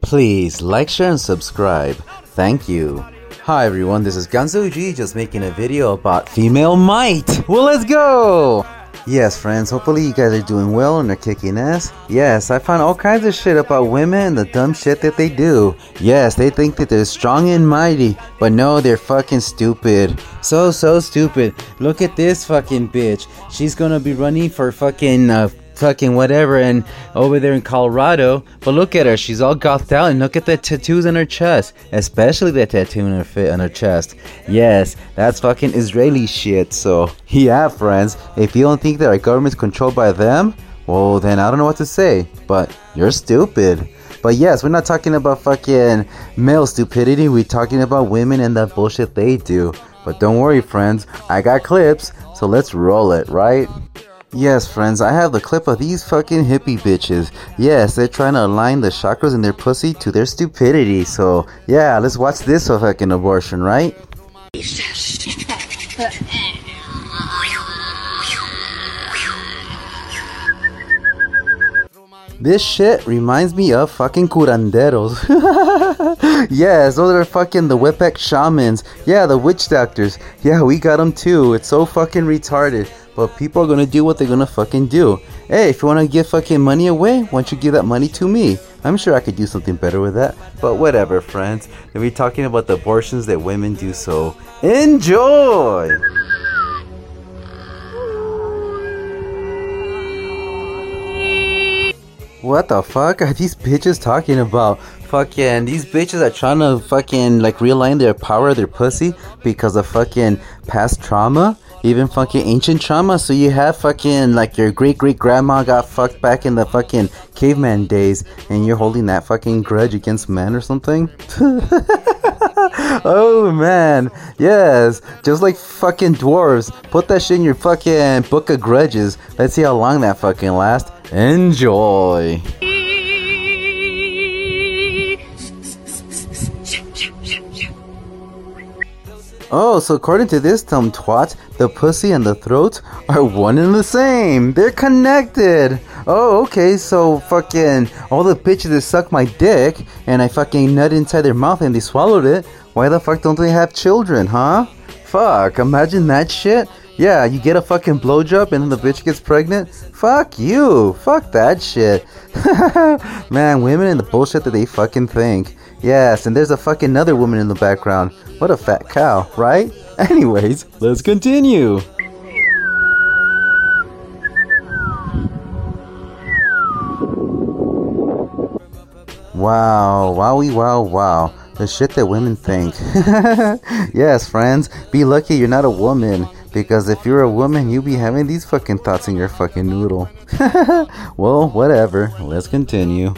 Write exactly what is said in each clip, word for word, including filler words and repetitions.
Please like, share, and subscribe. Thank you. Hi everyone, this is Ganzuji, just making a video about female might. Well, let's go! Yes, friends, hopefully you guys are doing well and are kicking ass. Yes, I found all kinds of shit about women and the dumb shit that they do. Yes, they think that they're strong and mighty, but no, they're fucking stupid. So, so stupid. Look at this fucking bitch. She's gonna be running for fucking, uh, fucking whatever and over there in Colorado, but look at her, she's all gothed out, and look at the tattoos on her chest, especially the tattoo on her fit on her chest. Yes, that's fucking Israeli shit. So yeah, friends, if you don't think that our government's controlled by them, well then I don't know what to say, but you're stupid. But yes, we're not talking about fucking male stupidity, we're talking about women and the bullshit they do. But don't worry, friends, I got clips, so let's roll it, right? Yes, friends, I have the clip of these fucking hippie bitches. Yes, they're trying to align the chakras in their pussy to their stupidity. So, yeah, let's watch this fucking abortion, right? This shit reminds me of fucking curanderos. Yes, those are fucking the Wepec shamans. Yeah, the witch doctors. Yeah, we got them too. It's so fucking retarded. But people are gonna do what they're gonna fucking do. Hey, if you wanna give fucking money away, why don't you give that money to me? I'm sure I could do something better with that. But whatever, friends. We'll be talking about the abortions that women do, so enjoy! What the fuck are these bitches talking about? Fucking, these bitches are trying to fucking like realign their power of their pussy because of fucking past trauma. Even fucking ancient trauma. So you have fucking like your great great grandma got fucked back in the fucking caveman days, and you're holding that fucking grudge against men or something. Oh man, yes, just like fucking dwarves. Put that shit in your fucking book of grudges. Let's see how long that fucking lasts. Enjoy. Oh, so according to this dumb twat, the pussy and the throat are one and the same. They're connected. Oh, okay, so fucking all the bitches that suck my dick and I fucking nut inside their mouth and they swallowed it, why the fuck don't they have children, huh? Fuck, imagine that shit. Yeah, you get a fucking blowjob and then the bitch gets pregnant? Fuck you. Fuck that shit. Man, women and the bullshit that they fucking think. Yes, and there's a fucking another woman in the background. What a fat cow, right? Anyways, let's continue. Wow, wowie wow wow. The shit that women think. Yes, friends, be lucky you're not a woman. Because if you're a woman, you be having these fucking thoughts in your fucking noodle. Well, whatever. Let's continue.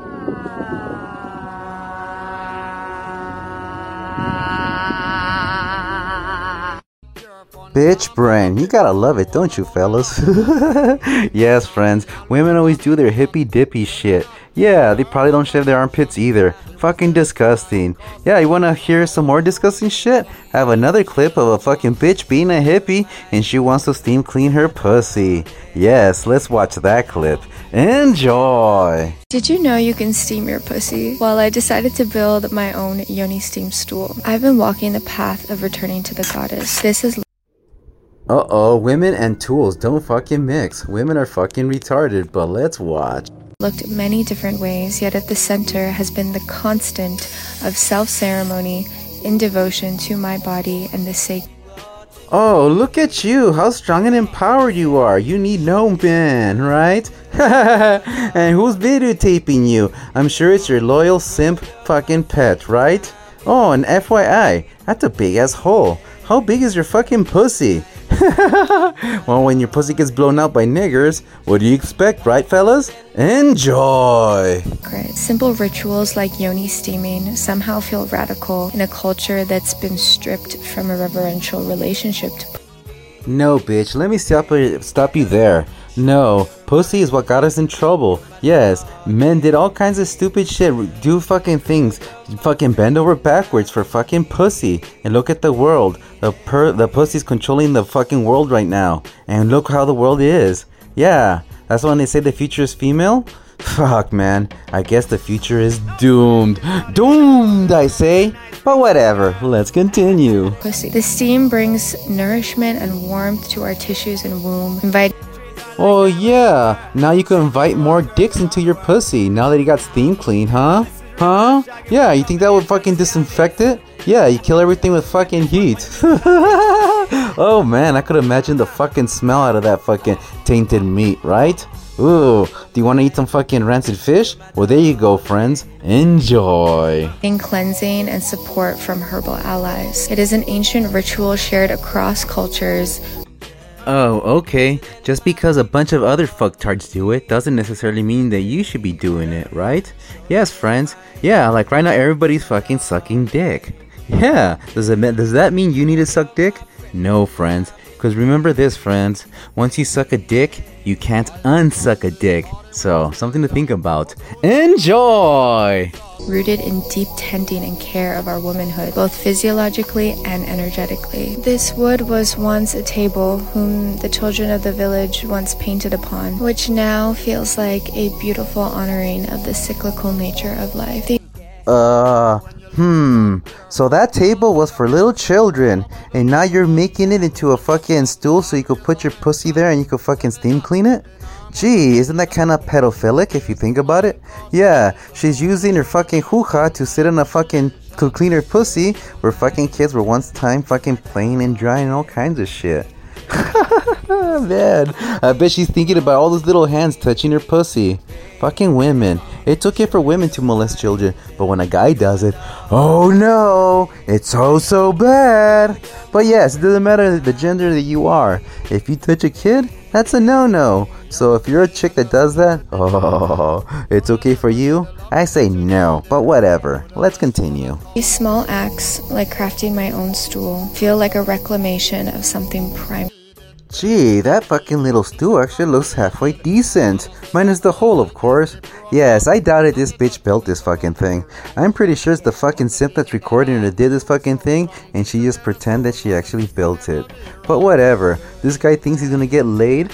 Bitch brain, you gotta love it, don't you, fellas? Yes, friends, women always do their hippy dippy shit. Yeah, they probably don't shave their armpits either. Fucking disgusting. Yeah, you wanna hear some more disgusting shit? I have another clip of a fucking bitch being a hippie and she wants to steam clean her pussy. Yes, let's watch that clip. Enjoy! Did you know you can steam your pussy? Well, I decided to build my own yoni steam stool. I've been walking the path of returning to the goddess. This is Uh-oh, women and tools don't fucking mix. Women are fucking retarded, but let's watch. Looked many different ways, yet at the center has been the constant of self-ceremony in devotion to my body and the sake. Oh, look at you, how strong and empowered you are. You need no man, right? And who's videotaping you? I'm sure it's your loyal simp fucking pet, right? Oh, and F Y I, that's a big ass hole. How big is your fucking pussy? Well, when your pussy gets blown out by niggers, what do you expect, right, fellas? Enjoy! Simple rituals like yoni steaming somehow feel radical in a culture that's been stripped from a reverential relationship to. No, bitch, let me stop, stop you there. No, pussy is what got us in trouble. Yes, men did all kinds of stupid shit, do fucking things, fucking bend over backwards for fucking pussy. And look at the world. The per the pussy's controlling the fucking world right now. And look how the world is. Yeah, that's when they say the future is female. Fuck, man. I guess the future is doomed. Doomed, I say. But whatever, let's continue. Pussy. The steam brings nourishment and warmth to our tissues and womb. Invite. Oh yeah, now you can invite more dicks into your pussy now that you got steam clean, huh? Huh? Yeah, you think that would fucking disinfect it? Yeah, you kill everything with fucking heat. Oh man, I could imagine the fucking smell out of that fucking tainted meat, right? Ooh, do you want to eat some fucking rancid fish? Well, there you go, friends. Enjoy. Cleansing and support from herbal allies. It is an ancient ritual shared across cultures. Oh, okay. Just because a bunch of other fucktards do it doesn't necessarily mean that you should be doing it, right? Yes, friends. Yeah, like right now everybody's fucking sucking dick. Yeah, does it does that mean you need to suck dick? No, friends. Because remember this, friends. Once you suck a dick, you can't unsuck a dick. So, something to think about. Enjoy! Rooted in deep tending and care of our womanhood, both physiologically and energetically. This wood was once a table whom the children of the village once painted upon, which now feels like a beautiful honoring of the cyclical nature of life. The Uh, hmm. So that table was for little children, and now you're making it into a fucking stool so you could put your pussy there and you could fucking steam clean it? Gee, isn't that kind of pedophilic if you think about it? Yeah, she's using her fucking hoo-ha to sit in a fucking to clean her pussy where fucking kids were once time fucking playing and drying and all kinds of shit. Man, I bet she's thinking about all those little hands touching her pussy. Fucking women. It's okay for women to molest children, but when a guy does it, oh no, it's so so bad. But yes, it doesn't matter the gender that you are. If you touch a kid, that's a no-no. So if you're a chick that does that, oh, it's okay for you? I say no, but whatever. Let's continue. These small acts, like crafting my own stool, feel like a reclamation of something primal. Gee, that fucking little stool actually looks halfway decent. Minus the hole, of course. Yes, I doubted this bitch built this fucking thing. I'm pretty sure it's the fucking simp that's recording her that did this fucking thing, and she just pretend that she actually built it. But whatever. This guy thinks he's gonna get laid?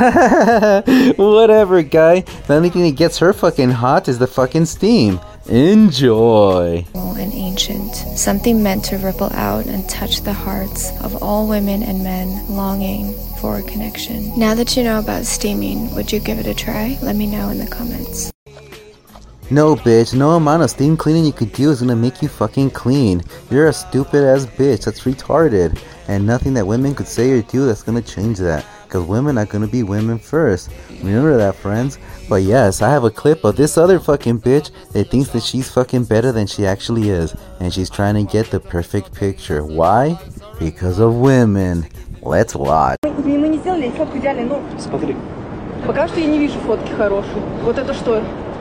Whatever, guy. The only thing that gets her fucking hot is the fucking steam. Enjoy. And ancient, something meant to ripple out and touch the hearts of all women and men longing for a connection. Now that you know about steaming, would you give it a try? Let me know in the comments. No, bitch, no amount of steam cleaning you could do is gonna make you fucking clean. You're a stupid ass bitch, that's retarded. And nothing that women could say or do that's gonna change that. Because women are gonna be women first. Remember that, friends? But yes, I have a clip of this other fucking bitch that thinks that she's fucking better than she actually is. And she's trying to get the perfect picture. Why? Because of women. Let's watch. Мы не сделали фотку идеальной, но... Смотри. Пока что я не вижу фотки хорошей. Вот это что?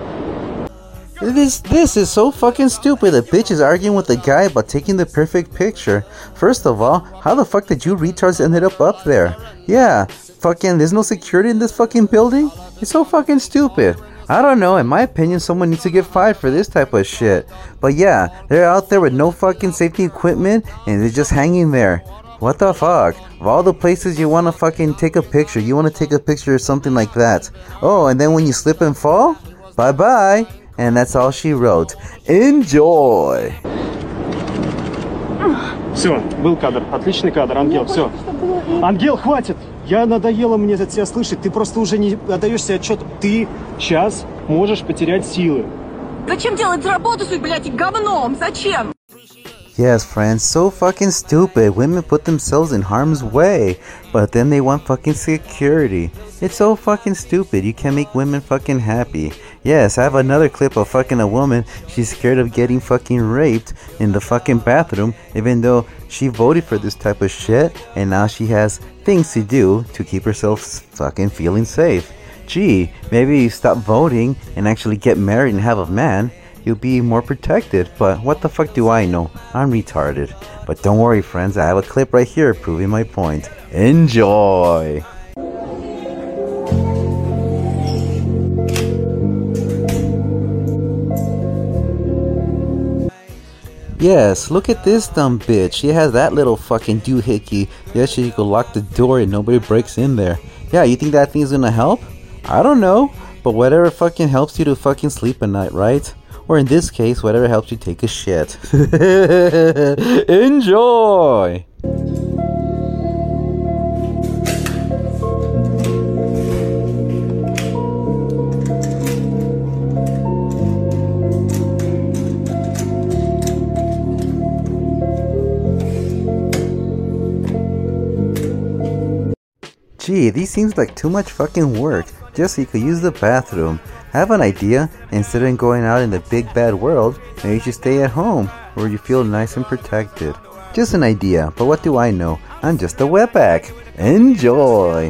This this is so fucking stupid. The bitch is arguing with the guy about taking the perfect picture. First of all, how the fuck did you retards ended up up there? Yeah, fucking there's no security in this fucking building? It's so fucking stupid. I don't know, in my opinion, someone needs to get fired for this type of shit. But yeah, they're out there with no fucking safety equipment and they're just hanging there. What the fuck? Of all the places you want to fucking take a picture, you want to take a picture or something like that. Oh, and then when you slip and fall? Bye-bye. And that's all she wrote. Enjoy! Все, был кадр. Отличный кадр, Ангел, все. Ангел, хватит! Я надоело мне от тебя слышать. Ты просто уже не отдаешь себе отчет. Ты сейчас можешь потерять силы. Зачем делать работу с, блядь, говном? Зачем? Yes, friends, so fucking stupid. Women put themselves in harm's way, but then they want fucking security. It's so fucking stupid. You can't make women fucking happy. Yes, I have another clip of fucking a woman. She's scared of getting fucking raped in the fucking bathroom, even though she voted for this type of shit, and now she has things to do to keep herself fucking feeling safe. Gee, maybe you stop voting and actually get married and have a man. You'll be more protected, but what the fuck do I know? I'm retarded. But don't worry, friends, I have a clip right here proving my point. Enjoy! Yes, look at this dumb bitch. She has that little fucking doohickey. Yes, she could lock the door and nobody breaks in there. Yeah, you think that thing's gonna help? I don't know. but whatever fucking helps you to fucking sleep at night, right? Or in this case, whatever helps you take a shit. Enjoy! Gee, these seems like too much fucking work just so you could use the bathroom. Have an idea? Instead of going out in the big bad world, maybe you should stay at home where you feel nice and protected. Just an idea, but what do I know? I'm just a wetback. Enjoy!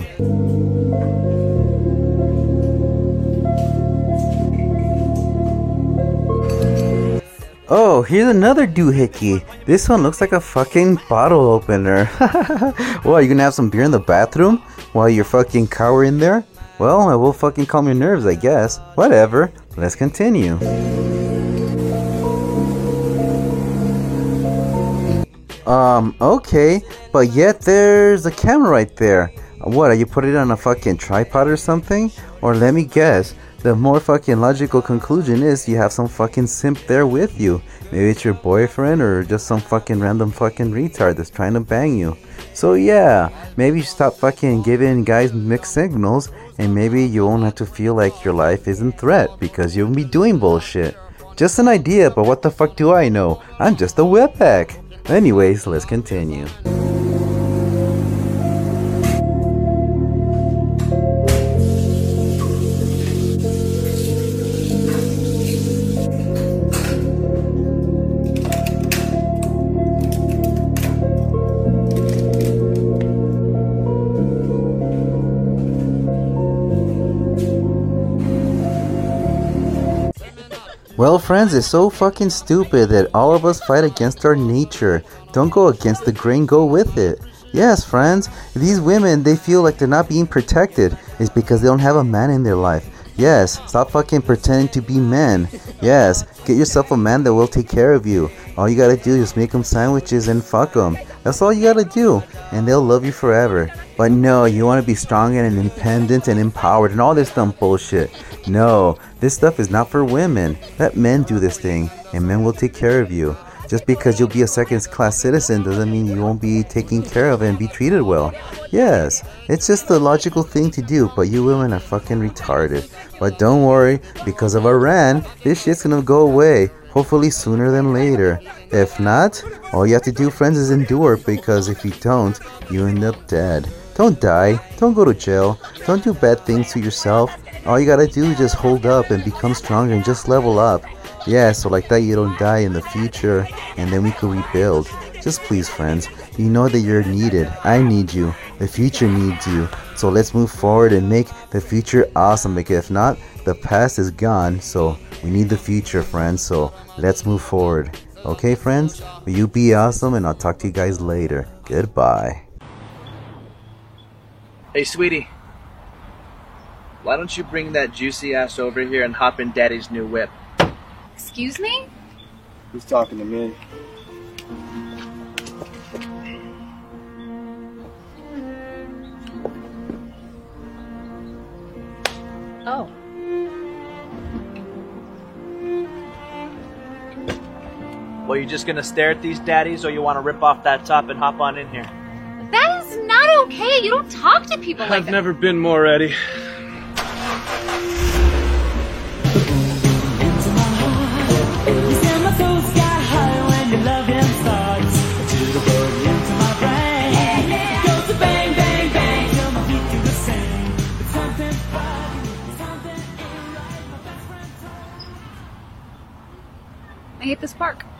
Oh, here's another doohickey. This one looks like a fucking bottle opener. What, you gonna have some beer in the bathroom while you're fucking cowering there? Well, it will fucking calm your nerves, I guess. Whatever. Let's continue. Um, okay. But yet there's a camera right there. What, are you putting it on a fucking tripod or something? Or let me guess. The more fucking logical conclusion is you have some fucking simp there with you. Maybe it's your boyfriend or just some fucking random fucking retard that's trying to bang you. So yeah, maybe you stop fucking giving guys mixed signals and maybe you won't have to feel like your life is in threat because you'll be doing bullshit. Just an idea, but what the fuck do I know? I'm just a wetback. Anyways, let's continue. Well, friends, it's so fucking stupid that all of us fight against our nature. Don't go against the grain, go with it. Yes, friends, these women, they feel like they're not being protected. It's because they don't have a man in their life. Yes, stop fucking pretending to be men. Yes, get yourself a man that will take care of you. All you gotta do is make them sandwiches and fuck them. That's all you gotta do, and they'll love you forever. But no, you want to be strong and independent and empowered and all this dumb bullshit. No, this stuff is not for women. Let men do this thing, and men will take care of you. Just because you'll be a second-class citizen doesn't mean you won't be taken care of and be treated well. Yes, it's just the logical thing to do, but you women are fucking retarded. But don't worry, because of Iran, this shit's gonna go away. Hopefully sooner than later. If not, all you have to do, friends, is endure, because if you don't, you end up dead. Don't die, don't go to jail, don't do bad things to yourself. All you gotta do is just hold up and become stronger and just level up. Yeah, so like that you don't die in the future, and then we could rebuild. Just please, friends, you know that you're needed. I need you. The future needs you. So let's move forward and make the future awesome, because if not, the past is gone. So we need the future, friends, so let's move forward. Okay, friends? Will you be awesome, and I'll talk to you guys later. Goodbye. Hey, sweetie. Why don't you bring that juicy ass over here and hop in Daddy's new whip? Excuse me? Who's talking to me? Oh. Well, you just gonna stare at these daddies, or you want to rip off that top and hop on in here? That is not okay. You don't talk to people like I've that. never been more ready. I hate this park.